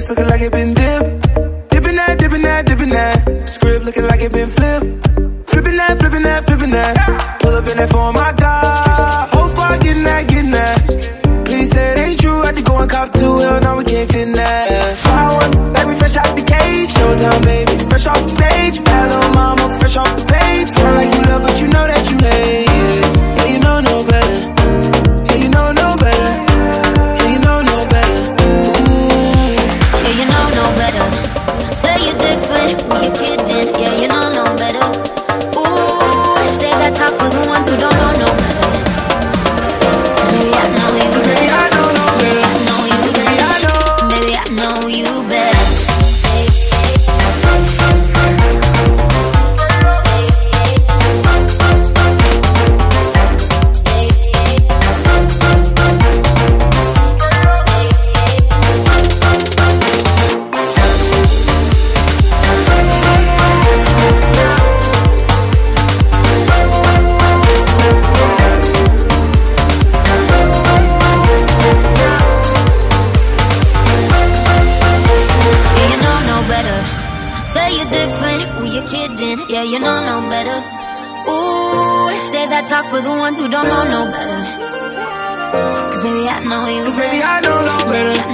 wrist looking like it been dipped. Dipping that, dipping that, dipping that. Script looking like it been flipped. Flipping that, flipping that, flipping that. Pull up in that for my God. Whole squad getting that, getting that. Please say it ain't true. I had to go and cop two. Hell no, we can't fit in that. Fireworks, like we fresh out the cage. Showtime, baby, fresh off the stage. Bad little mama, fresh off the page. Front like you love, but you know that you hate it. Yeah, you know no better. Yeah, you know no better. Yeah, you know no better. Ooh. Yeah, you know no better. Say you're different, who you kidding? Yeah, you know no better. Ooh, say that talk for the ones who don't know no better. Baby, I know you. Baby, I know no better. I know you. Baby, I know. Baby, I know you better. Yeah, you know no better. Ooh, say that talk for the ones who don't know no better. Cause baby, I know you. Cause baby, I know no better.